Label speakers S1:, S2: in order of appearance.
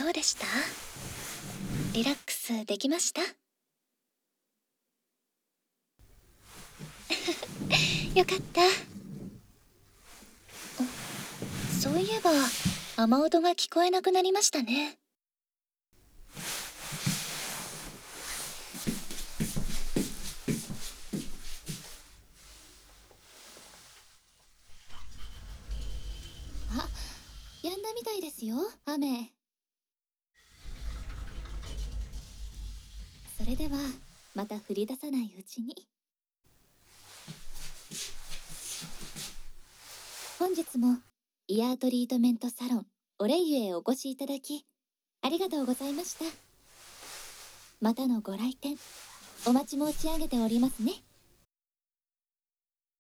S1: どうでした？リラックスできました？よかった。そういえば雨音が聞こえなくなりましたね。あ、止んだみたいですよ、雨。それではまた降り出さないうちに。本日もイヤートリートメントサロンオレイユへお越しいただきありがとうございました。またのご来店お待ち申し上げておりますね。